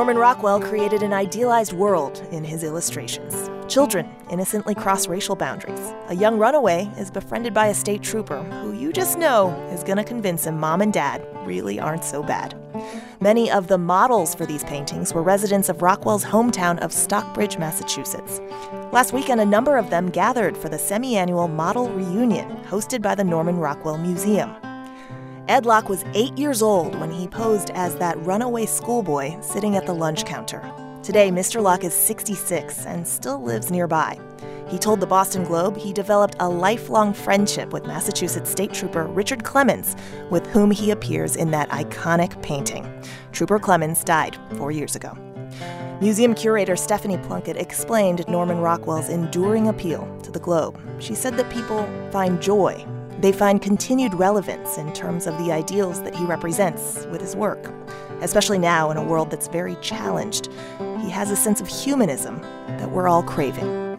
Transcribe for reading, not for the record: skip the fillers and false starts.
Norman Rockwell created an idealized world in his illustrations. Children innocently cross racial boundaries. A young runaway is befriended by a state trooper who you just know is going to convince him mom and dad really aren't so bad. Many of the models for these paintings were residents of Rockwell's hometown of Stockbridge, Massachusetts. Last weekend, a number of them gathered for the semi-annual model reunion hosted by the Norman Rockwell Museum. Ed Locke was 8 years old when he posed as that runaway schoolboy sitting at the lunch counter. Today, Mr. Locke is 66 and still lives nearby. He told the Boston Globe he developed a lifelong friendship with Massachusetts State Trooper Richard Clemens, with whom he appears in that iconic painting. Trooper Clemens died 4 years ago. Museum curator Stephanie Plunkett explained Norman Rockwell's enduring appeal to the Globe. She said that people find joy. They find continued relevance in terms of the ideals that he represents with his work. Especially now in a world that's very challenged, he has a sense of humanism that we're all craving.